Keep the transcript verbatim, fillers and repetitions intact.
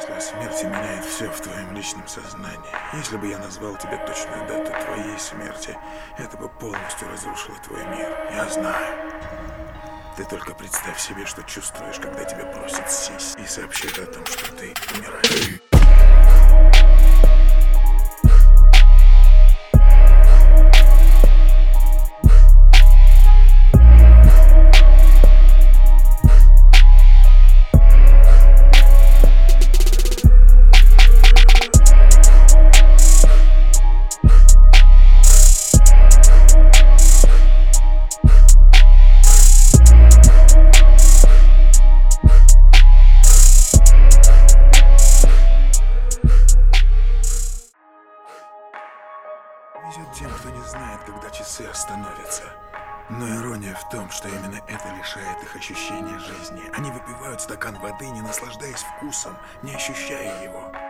После смерти меняет все в твоем личном сознании. Если бы я назвал тебе точную дату твоей смерти, это бы полностью разрушило твой мир. Я знаю. Ты только представь себе, что чувствуешь, когда тебя просят сесть и сообщить о том, что ты умираешь. Везет тем, кто не знает, когда часы остановятся. Но ирония в том, что именно это лишает их ощущения жизни. Они выпивают стакан воды, не наслаждаясь вкусом, не ощущая его.